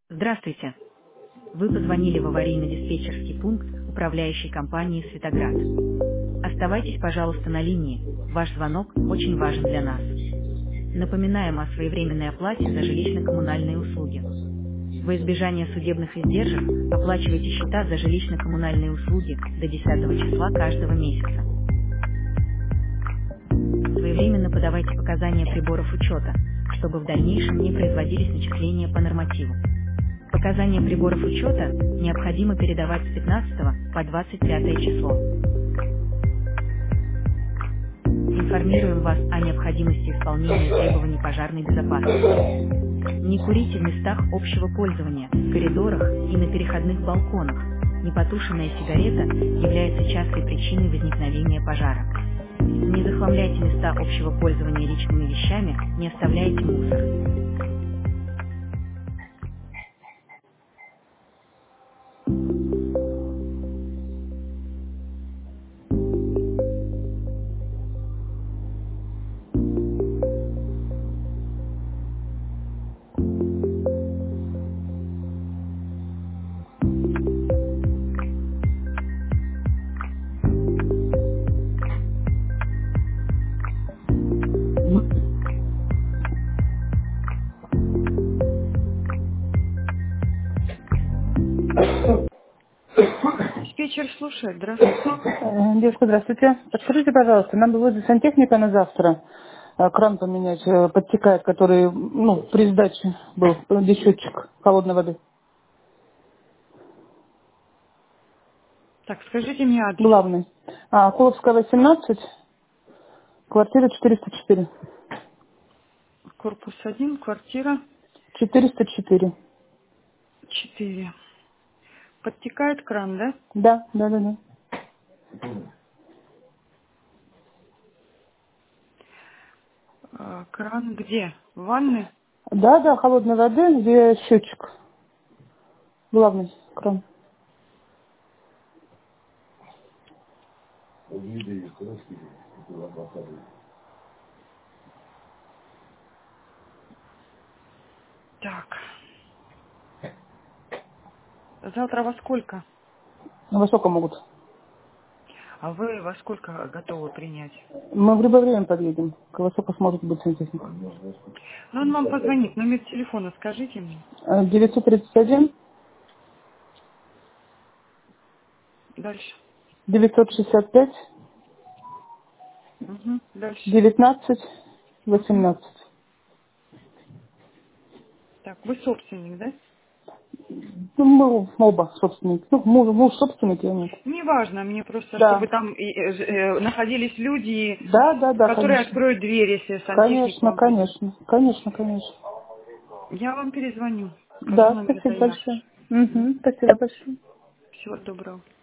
Здравствуйте. Вы позвонили в аварийно-диспетчерский пункт управляющей компании «Светоград». Оставайтесь, пожалуйста, на линии. Ваш звонок очень важен для нас. Напоминаем о своевременной оплате за жилищно-коммунальные услуги. Во избежание судебных издержек оплачивайте счета за жилищно-коммунальные услуги до 10 числа каждого месяца. Своевременно подавайте показания приборов учета, чтобы в дальнейшем не производились начисления по нормативу. Показания приборов учета необходимо передавать с 15 по 25 число. Информируем вас о необходимости исполнения требований пожарной безопасности. Не курите в местах общего пользования, в коридорах и на переходных балконах. Непотушенная сигарета является частой причиной возникновения пожара. Не захламляйте места общего пользования личными вещами, не оставляйте мусор. Диспетчер слушает. Здравствуйте. Девушка, здравствуйте. Подскажите, пожалуйста, нам бы вызвать сантехника на завтра. Кран поменять, подтекает, который, при сдаче был, где счетчик холодной воды. Так, скажите мне адрес. Главный. Куловская, 18, квартира 404. Корпус 1, квартира 404. 4. Подтекает кран, да? Да. Кран где? В ванной? Да, холодной воды, где счетчик. Главный кран. Так. Завтра во сколько? Во сколько могут? А вы во сколько готовы принять? Мы в любое время подъедем. Во сколько сможет быть сантехник? Ну, он вам позвонит. Номер телефона скажите мне. 931, Дальше. 965, Угу. Дальше. 19, Угу. 18. Так, вы собственник, да? Мы оба собственники. Муж собственник, я нет. Неважно, мне просто, чтобы Да. там находились люди, Да, которые конечно. откроют дверь, если сантехник Конечно, вам будет. конечно. Конечно. Я вам перезвоню. Скажу Да, номер спасибо заявки. большое. Спасибо большое. Всего доброго.